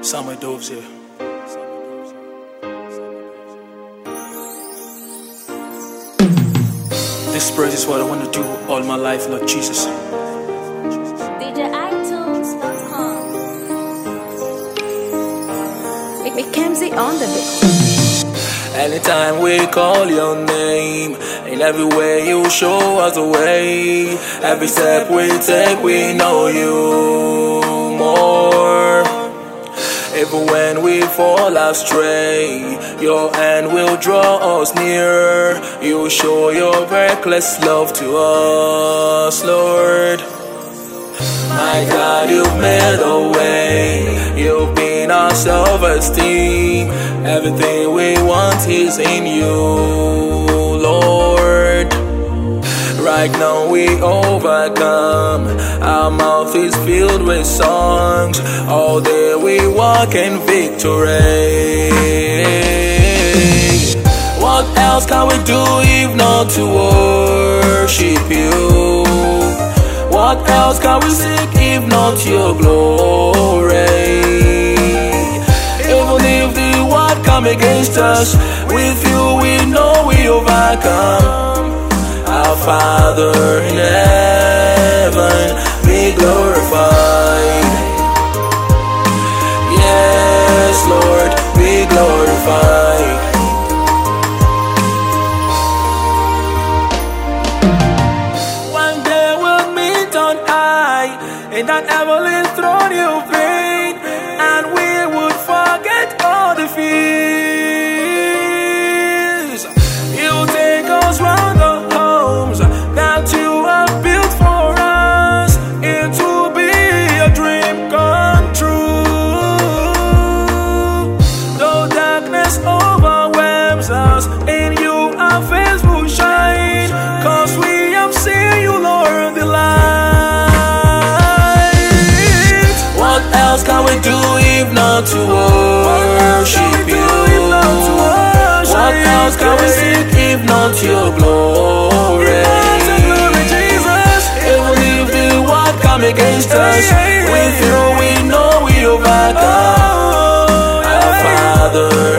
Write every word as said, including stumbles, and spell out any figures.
Summer Doves here. This praise is what I want to do all my life, Lord Jesus. D J i tunes dot com. Mackenzie on the beat. Anytime we call your name, in every way you show us the way. Every step we take, we know you more. Even when we fall astray, your hand will draw us near. You show your reckless love to us, Lord. My God, you've made a way. You've been our self-esteem. Everything we want is in you, Lord. Right now we overcome. Our mouth is filled with songs. All day we walk in victory. What else can we do if not to worship you? What else can we seek if not your glory? Even if the world come against us, with you we know we overcome. Our Father in heaven, be glorified. Yes, Lord, be glorified. One day we'll meet on high, in that heavenly throne you've been, and we would forget all the fears. You take us round the that you have built for us. It will be a dream come true. Though darkness overwhelms us, in you our face will shine, 'cause we have seen you, Lord, the light. What else can we do if not to worship you? What else can we seek if not your glory? Against us, with you we know we overcome. Our Father